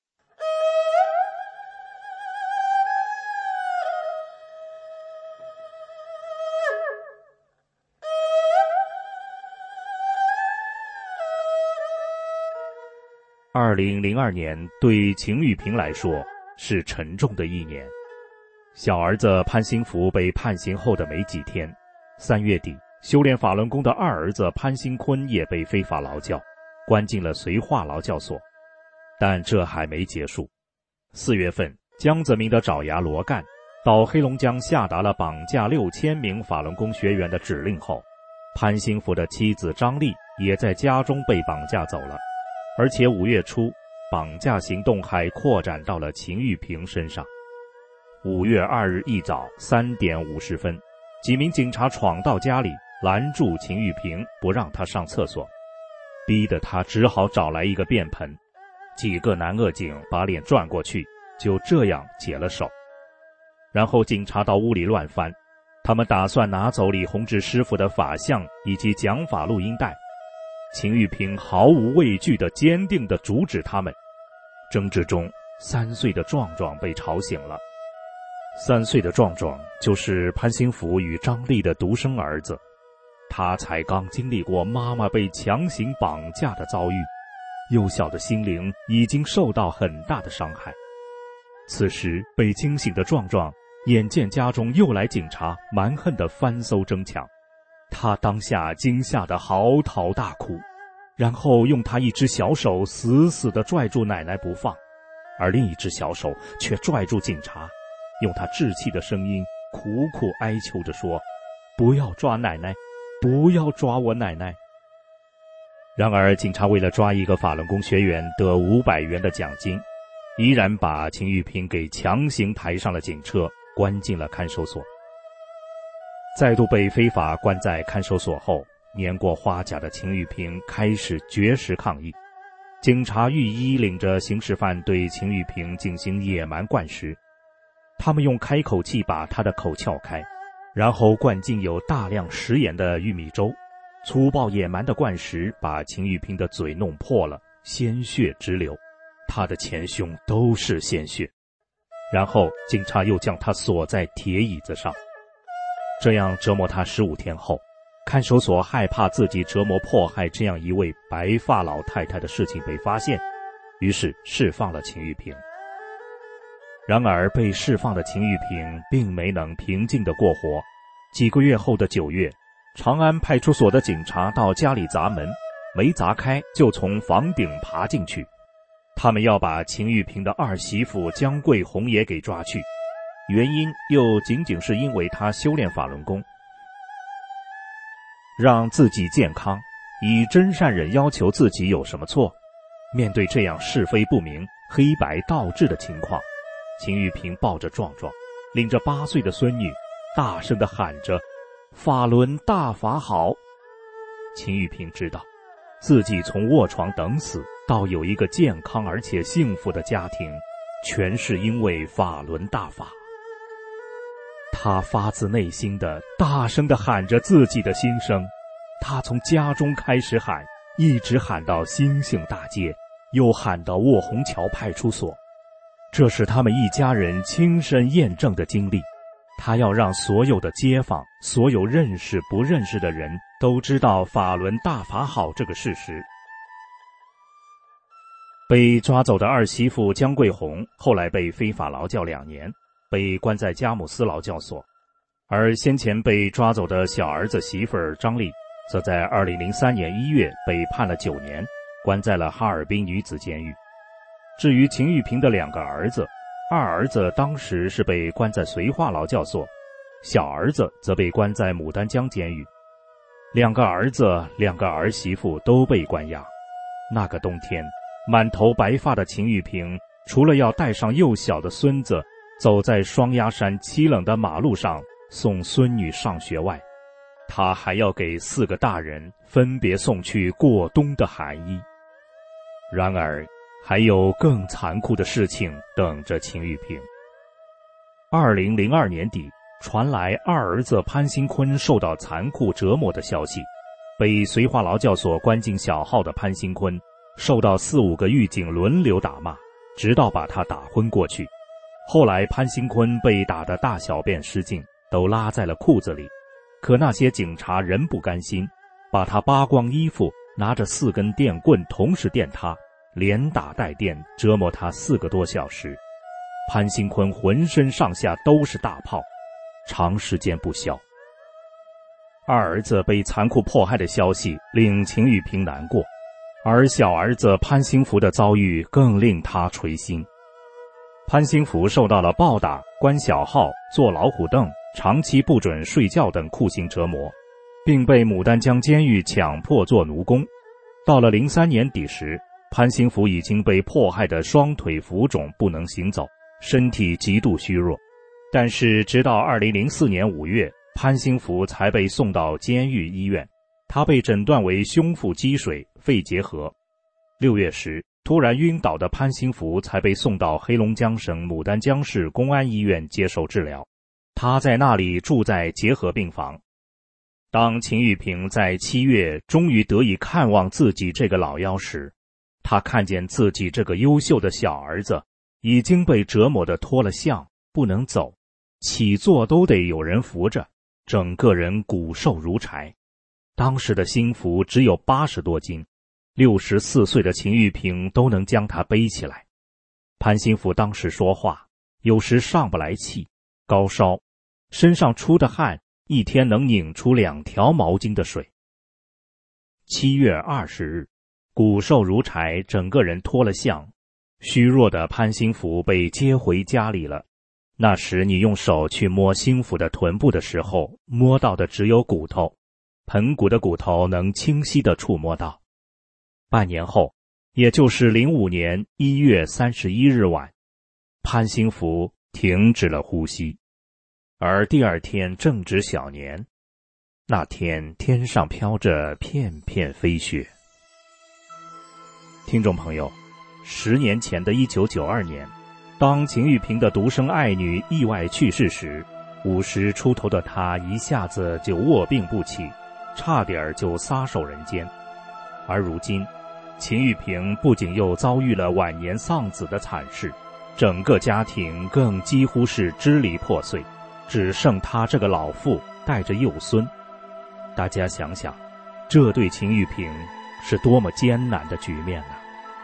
Speaker 6: 二零零二年对秦玉萍来说是沉重的一年。小儿子潘兴福被判刑后的没几天，三月底，修炼法轮功的二儿子潘兴坤也被非法劳教，关进了绥化劳教所。但这还没结束。四月份，江泽民的爪牙罗干到黑龙江下达了绑架六千名法轮功学员的指令后，潘兴福的妻子张丽也在家中被绑架走了。而且五月初，绑架行动还扩展到了秦玉萍身上。五月二日一早三点五十分，几名警察闯到家里，拦住秦玉萍，不让她上厕所，逼得她只好找来一个便盆。几个男恶警把脸转过去，就这样解了手。然后警察到屋里乱翻，他们打算拿走李洪志师傅的法相以及讲法录音带。秦玉萍毫无畏惧地坚定地阻止他们。争执中，三岁的壮壮被吵醒了。三岁的壮壮就是潘兴福与张丽的独生儿子，他才刚经历过妈妈被强行绑架的遭遇，幼小的心灵已经受到很大的伤害。此时被惊醒的壮壮眼见家中又来警察，蛮横地翻搜争抢，他当下惊吓得嚎啕大哭，然后用他一只小手死死地拽住奶奶不放，而另一只小手却拽住警察，用他稚气的声音苦苦哀求着说：“不要抓奶奶，不要抓我奶奶。”然而警察为了抓一个法轮功学员得五百元的奖金，依然把秦玉萍给强行抬上了警车，关进了看守所。再度被非法关在看守所后，年过花甲的秦玉萍开始绝食抗议。警察御医领着刑事犯对秦玉萍进行野蛮灌食，他们用开口器把她的口撬开，然后灌进有大量食盐的玉米粥，粗暴野蛮的灌食把秦玉萍的嘴弄破了，鲜血直流， 他的前胸都是鲜血。然后警察又将他锁在铁椅子上，这样折磨他十五天后，看守所害怕自己折磨迫害这样一位白发老太太的事情被发现，于是释放了秦玉萍。然而被释放的秦玉萍并没能平静地过活。几个月后的九月，长安派出所的警察到家里砸门，没砸开就从房顶爬进去。他们要把秦玉萍的二媳妇江桂红也给抓去，原因又仅仅是因为她修炼法轮功，让自己健康，以真善忍要求自己有什么错？面对这样是非不明、黑白倒置的情况，秦玉萍抱着壮壮，领着八岁的孙女，大声地喊着：“法轮大法好！”秦玉萍知道，自己从卧床等死到有一个健康而且幸福的家庭，全是因为法轮大法。他发自内心的大声地喊着自己的心声，他从家中开始喊，一直喊到兴兴大街，又喊到卧虹桥派出所。这是他们一家人亲身验证的经历，他要让所有的街坊，所有认识不认识的人都知道法轮大法好这个事实。被抓走的二媳妇江桂红后来被非法劳教两年，被关在佳木斯劳教所，而先前被抓走的小儿子媳妇儿张丽则在二零零三年一月被判了九年，关在了哈尔滨女子监狱。至于秦玉萍的两个儿子，二儿子当时是被关在绥化劳教所，小儿子则被关在牡丹江监狱。两个儿子两个儿媳妇都被关押。那个冬天，满头白发的秦玉萍除了要带上幼小的孙子走在双鸭山凄冷的马路上送孙女上学外，她还要给四个大人分别送去过冬的寒衣。然而还有更残酷的事情等着秦玉萍。二零零二年底，传来二儿子潘新坤受到残酷折磨的消息。被绥化劳教所关进小号的潘新坤受到四五个狱警轮流打骂，直到把他打昏过去。后来潘新坤被打得大小便失禁，都拉在了裤子里，可那些警察仍不甘心，把他扒光衣服，拿着四根电棍同时电他，连打带电，折磨他四个多小时。潘新坤浑身上下都是大泡，长时间不消。二儿子被残酷迫害的消息令秦玉萍难过，而小儿子潘兴福的遭遇更令他捶心。潘兴福受到了暴打、关小号、坐老虎凳、长期不准睡觉等酷刑折磨，并被牡丹江监狱强迫做奴工。到了零三年底时，潘兴福已经被迫害的双腿浮肿，不能行走，身体极度虚弱。但是直到二零零四年五月，潘兴福才被送到监狱医院，他被诊断为胸腹积水、肺结核。六月时，突然晕倒的潘兴福才被送到黑龙江省牡丹江市公安医院接受治疗，他在那里住在结核病房。当秦玉萍在七月终于得以看望自己这个老幺时，他看见自己这个优秀的小儿子已经被折磨得脱了相，不能走，起坐都得有人扶着，整个人骨瘦如柴。当时的兴福只有八十多斤，六十四岁的秦玉萍都能将他背起来。潘兴福当时说话有时上不来气，高烧，身上出的汗一天能拧出两条毛巾的水。七月二十日，骨瘦如柴，整个人脱了相，虚弱的潘兴福被接回家里了。那时你用手去摸兴福的臀部的时候，摸到的只有骨头，盆骨的骨头能清晰地触摸到。半年后，也就是零五年一月三十一日晚，潘兴福停止了呼吸，而第二天正值小年。那天天上飘着片片飞雪。听众朋友，十年前的一九九二年，当秦玉萍的独生爱女意外去世时，五十出头的她一下子就卧病不起，差点就撒手人间。而如今， 秦玉萍不仅又遭遇了晚年丧子的惨事，整个家庭更几乎是支离破碎，只剩她这个老妇带着幼孙。大家想想，这对秦玉萍是多么艰难的局面啊！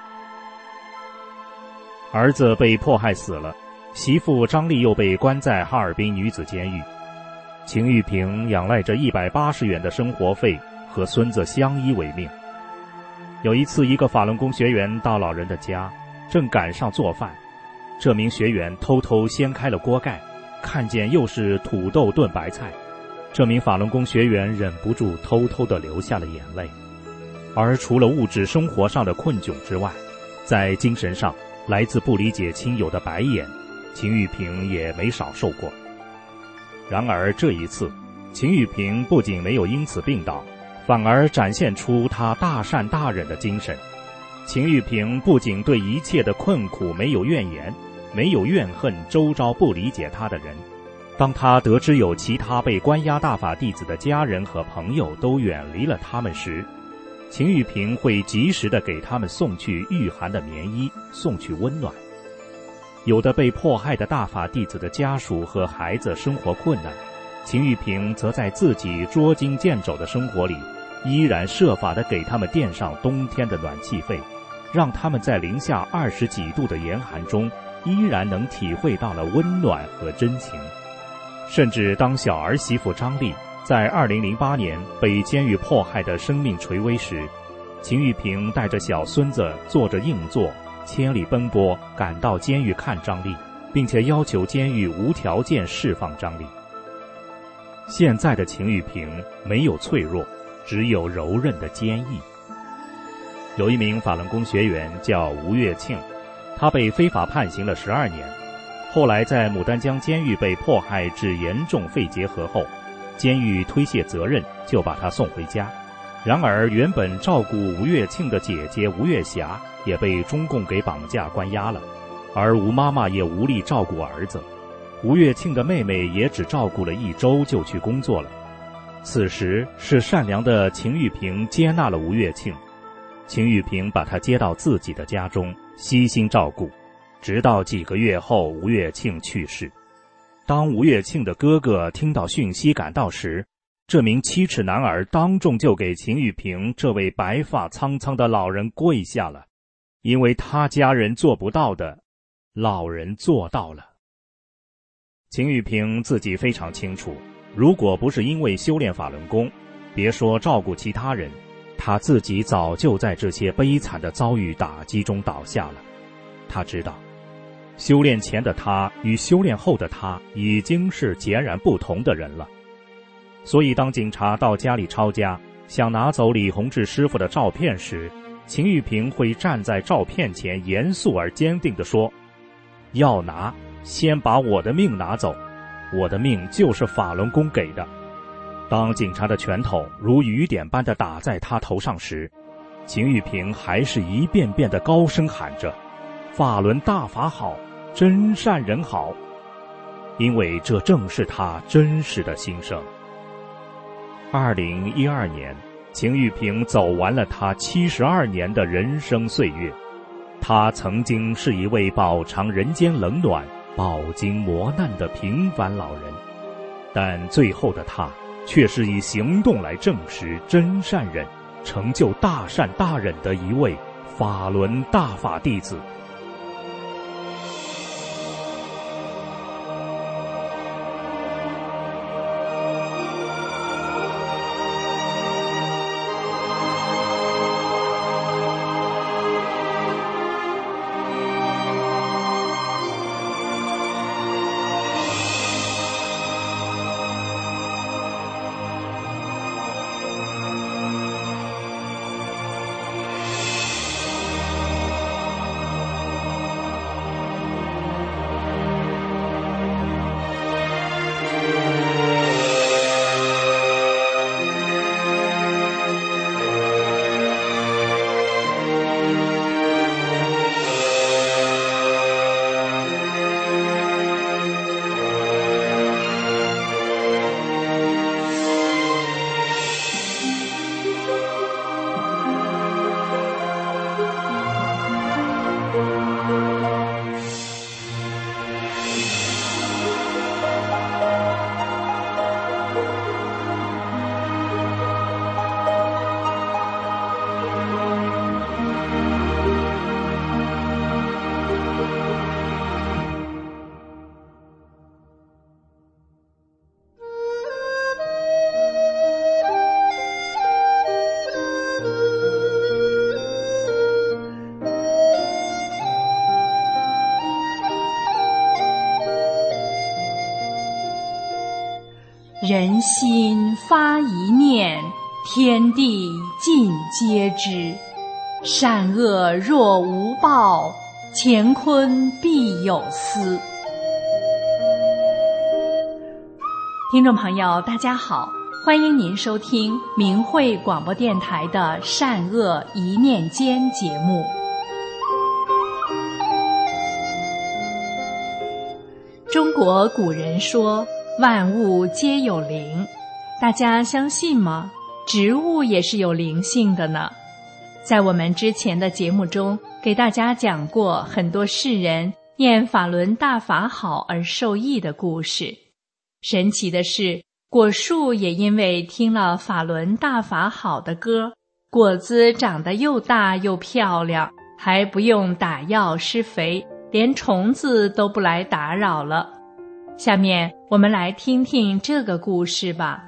Speaker 6: 儿子被迫害死了，媳妇张丽又被关在哈尔滨女子监狱。秦玉萍仰赖着一百八十元的生活费和孙子相依为命。有一次，一个法轮功学员到老人的家，正赶上做饭，这名学员偷偷掀开了锅盖，看见又是土豆炖白菜，这名法轮功学员忍不住偷偷地流下了眼泪。而除了物质生活上的困窘之外，在精神上，来自不理解亲友的白眼，秦玉萍也没少受过。然而这一次，秦玉萍不仅没有因此病倒，反而展现出她大善大忍的精神。秦玉萍不仅对一切的困苦没有怨言，没有怨恨周遭不理解她的人。当她得知有其他被关押大法弟子的家人和朋友都远离了他们时，秦玉萍会及时地给他们送去御寒的棉衣，送去温暖。有的被迫害的大法弟子的家属和孩子生活困难，秦玉萍则在自己捉襟见肘的生活里，依然设法地给他们垫上冬天的暖气费，让他们在零下二十几度的严寒中，依然能体会到了温暖和真情。甚至当小儿媳妇张丽在二零零八年被监狱迫害的生命垂危时，秦玉萍带着小孙子坐着硬座，千里奔波赶到监狱看张丽，并且要求监狱无条件释放张丽。现在的秦玉萍没有脆弱，只有柔韧的坚毅。有一名法轮功学员叫吴月庆，他被非法判刑了十二年，后来在牡丹江监狱被迫害致严重肺结核后，监狱推卸责任，就把他送回家。然而原本照顾吴月庆的姐姐吴月霞也被中共给绑架关押了，而吴妈妈也无力照顾儿子，吴月庆的妹妹也只照顾了一周就去工作了。此时是善良的秦玉萍接纳了吴月庆，秦玉萍把她接到自己的家中，悉心照顾，直到几个月后吴月庆去世。当吴月庆的哥哥听到讯息赶到时，这名七尺男儿当众就给秦玉萍这位白发苍苍的老人跪下了，因为他家人做不到的，老人做到了。秦玉萍自己非常清楚，如果不是因为修炼法轮功，别说照顾其他人，他自己早就在这些悲惨的遭遇打击中倒下了。他知道，修炼前的他与修炼后的他已经是截然不同的人了。所以当警察到家里抄家，想拿走李洪志师傅的照片时，秦玉萍会站在照片前严肃而坚定地说，要拿，先把我的命拿走，我的命就是法轮功给的。当警察的拳头如雨点般地打在他头上时，秦玉萍还是一遍遍地高声喊着，法轮大法好，真善人好，因为这正是他真实的心声。二零一二年，秦玉萍走完了她七十二年的人生岁月。她曾经是一位饱尝人间冷暖、饱经磨难的平凡老人，但最后的她却是以行动来证实真善忍，成就大善大忍的一位法轮大法弟子。
Speaker 7: 人心发一念，天地尽皆知。善恶若无报，乾坤必有私。听众朋友，大家好，欢迎您收听明慧广播电台的善恶一念间节目。中国古人说万物皆有灵，大家相信吗？植物也是有灵性的呢。在我们之前的节目中，给大家讲过很多世人念法轮大法好而受益的故事。神奇的是，果树也因为听了法轮大法好的歌，果子长得又大又漂亮，还不用打药施肥，连虫子都不来打扰了。下面我们来听听这个故事吧。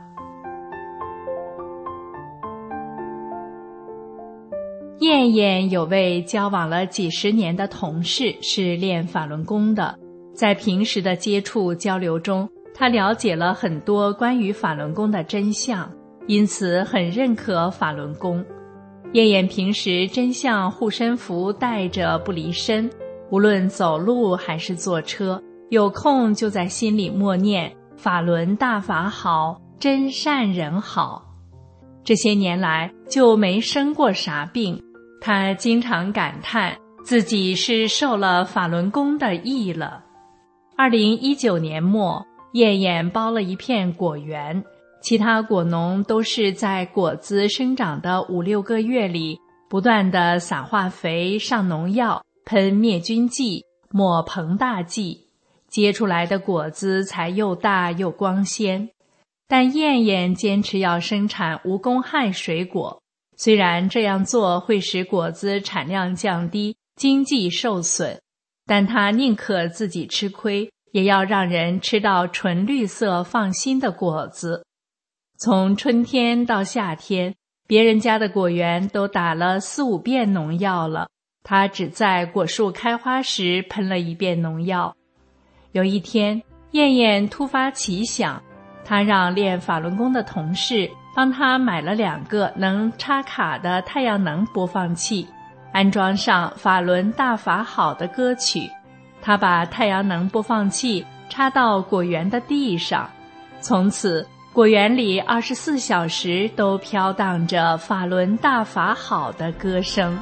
Speaker 7: 燕燕有位交往了几十年的同事，是练法轮功的。在平时的接触交流中，他了解了很多关于法轮功的真相，因此很认可法轮功。燕燕平时真像护身符带着不离身，无论走路还是坐车，有空就在心里默念法轮大法好，真善人好。这些年来就没生过啥病，他经常感叹自己是受了法轮功的益了。二零一九年末，燕燕包了一片果园，其他果农都是在果子生长的五六个月里，不断地撒化肥、上农药、喷灭菌剂、抹膨大剂，结出来的果子才又大又光鲜。但燕燕坚持要生产无公害水果，虽然这样做会使果子产量降低，经济受损，但她宁可自己吃亏，也要让人吃到纯绿色放心的果子。从春天到夏天，别人家的果园都打了四五遍农药了，她只在果树开花时喷了一遍农药。有一天，燕燕突发奇想，她让练法轮功的同事帮她买了两个能插卡的太阳能播放器，安装上法轮大法好的歌曲。她把太阳能播放器插到果园的地上，从此果园里二十四小时都飘荡着法轮大法好的歌声。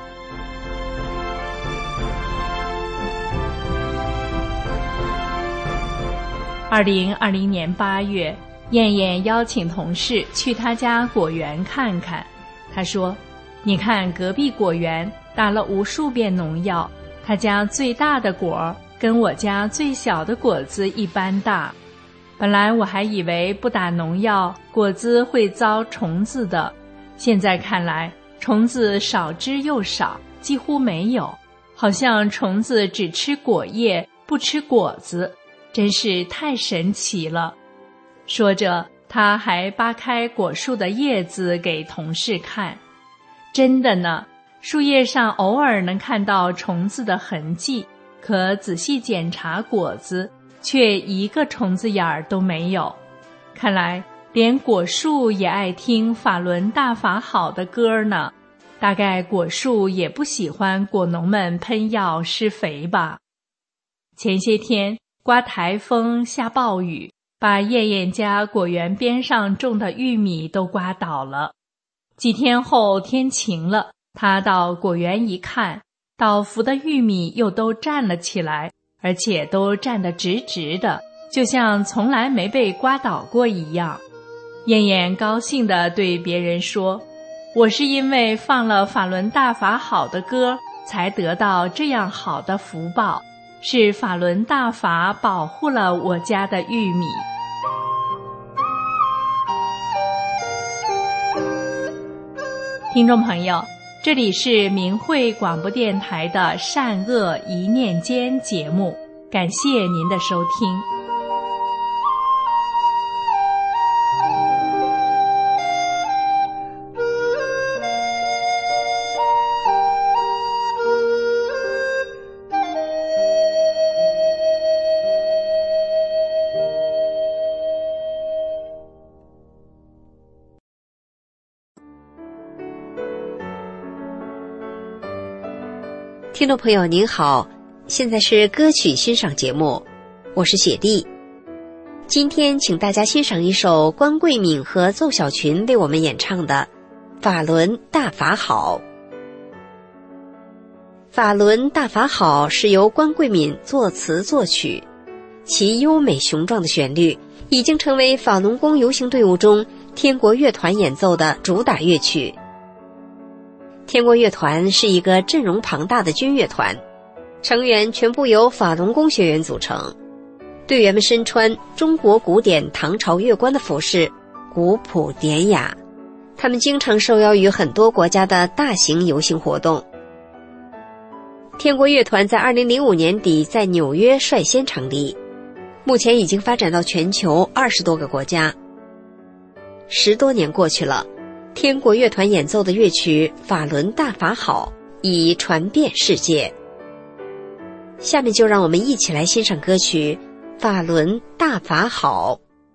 Speaker 7: 二零二零年八月，燕燕邀请同事去她家果园看看。她说，你看隔壁果园打了无数遍农药，她家最大的果跟我家最小的果子一般大。本来我还以为不打农药果子会遭虫子的，现在看来虫子少之又少，几乎没有，好像虫子只吃果叶不吃果子，真是太神奇了。说着，他还扒开果树的叶子给同事看。真的呢，树叶上偶尔能看到虫子的痕迹，可仔细检查果子，却一个虫子眼儿都没有。看来连果树也爱听法轮大法好的歌呢，大概果树也不喜欢果农们喷药施肥吧。前些天刮台风下暴雨，把燕燕家果园边上种的玉米都刮倒了。几天后天晴了，她到果园一看，倒伏的玉米又都站了起来，而且都站得直直的，就像从来没被刮倒过一样。燕燕高兴地对别人说，我是因为放了法轮大法好的歌，才得到这样好的福报，是法轮大法保护了我家的玉米。听众朋友，这里是明慧广播电台的善恶一念间节目，感谢您的收听。
Speaker 8: 听众朋友您好，现在是歌曲欣赏节目，我是雪莉。今天请大家欣赏一首关桂敏和奏小群为我们演唱的《法轮大法好》。《法轮大法好》是由关桂敏作词作曲，其优美雄壮的旋律已经成为法轮功游行队伍中天国乐团演奏的主打乐曲。天国乐团是一个阵容庞大的军乐团，成员全部由法轮功学员组成，队员们身穿中国古典唐朝乐官的服饰，古朴典雅。他们经常受邀于很多国家的大型游行活动。天国乐团在二零零五年底在纽约率先成立，目前已经发展到全球二十多个国家。十多年过去了，天国乐团演奏的乐曲《法轮大法好》已传遍世界。下面就让我们一起来欣赏歌曲《法轮大法好》。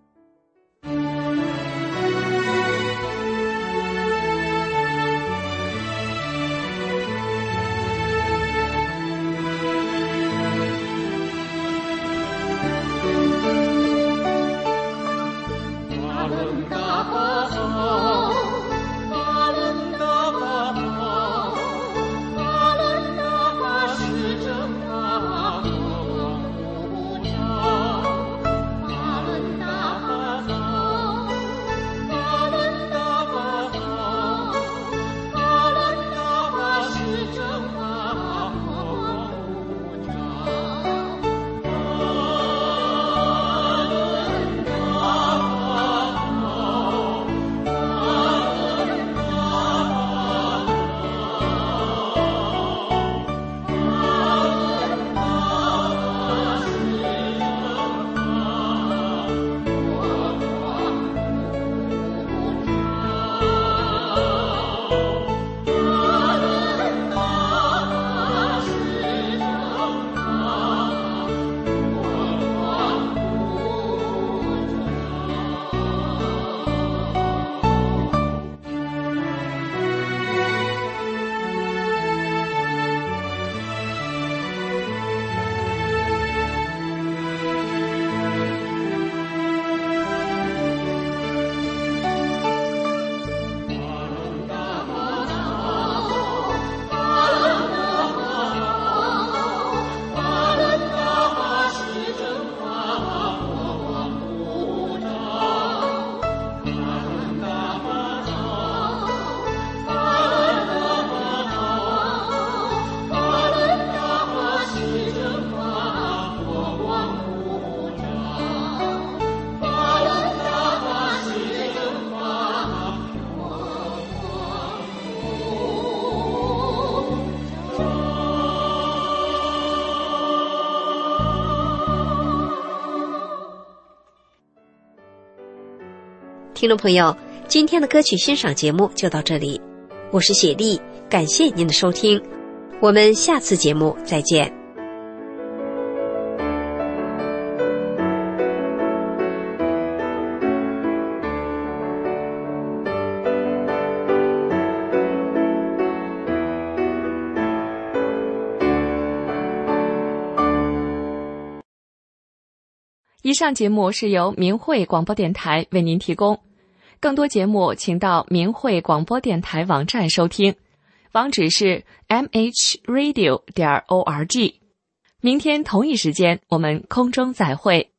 Speaker 8: 听众朋友，今天的歌曲欣赏节目就到这里，我是雪莉，感谢您的收听，我们下次节目再见。
Speaker 1: 以上节目是由明慧广播电台为您提供，更多节目请到明慧广播电台网站收听，网址是 m h radio 点 org。明天同一时间我们空中再会。